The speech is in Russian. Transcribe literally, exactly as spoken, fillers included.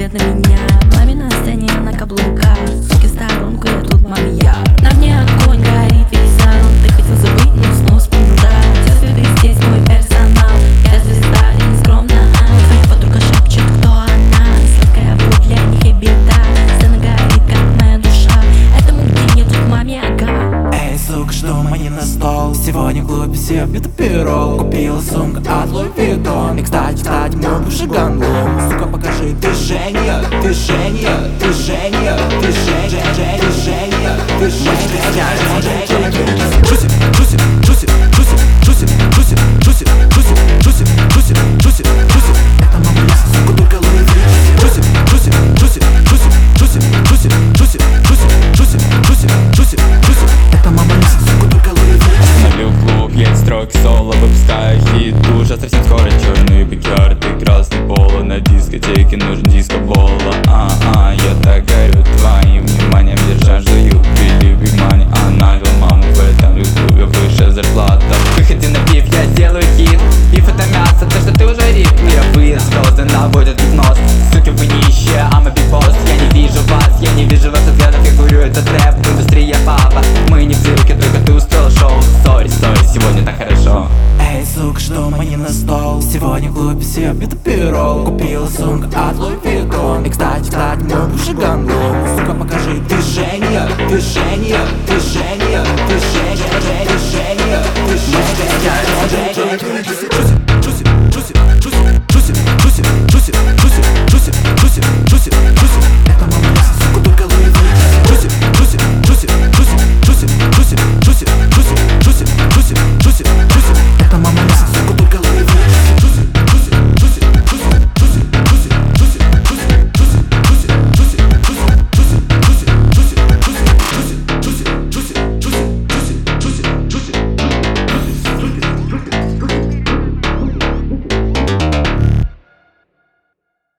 смотрят на меня. Маме на сцене на каблуках, суки в сторонку, я тут мамия. На мне огонь горит весь зал. Ты хотел забыть, но снова вспомнил, да. Все звезды здесь мой персонал. Я звезда и не скромна. Твоя подруга шепчет, кто она. Сладкая боль для них и беда. Сцена горит, как моя душа. Это мой день, я тут маме, ага. Эй, сука, что мне на стол? Сегодня в клубе все пьют пирол. Купила сумку от Луи Виттон. И кстати, кстати, мой бывший гангон. Сука, покажи движение, движение, движение, движение, движение, движение, движение. Джуси, джуси, джуси, джуси, джуси, джуси, джуси, джуси, джуси, джуси, джуси, джуси. Это мама Лиса, сука, только Луи Виттон. Джуси, джуси, джуси, джуси, джуси, джуси, джуси, джуси, джуси, джуси, джуси, джуси. Это мама Лиса, сука, только Луи Виттон. Налил клуб, я строки соло, выпускаю хит. Уже совсем скоро черные бикерты, красный поло. На дискотеке нужен диско-боло. А-а, я так горю твоим вниманием, держа жую пили биг мани. А навел маму в этом ютубе, выше зарплата. Выходи на пив, я сделаю хит. Пив это мясо, то что ты уже рип. Мировые звезды наводят гипноз. Суки, вы нищие, I'm a big boss. Я не вижу вас, я не вижу ваших взглядов. Я курю этот рэп, индустрия папа. Мы не в цирке, только ты устроил шоу. Сори, сори, сегодня так хорошо. Эй, сука, что мне на стол? Сегодня в клубе все пьют пирол. Купила сумку от Луи Виттон. И кстати, кстати, мой бывший гангон. Сука, покажи движение, движение, движение, движение, движение, движение, движение.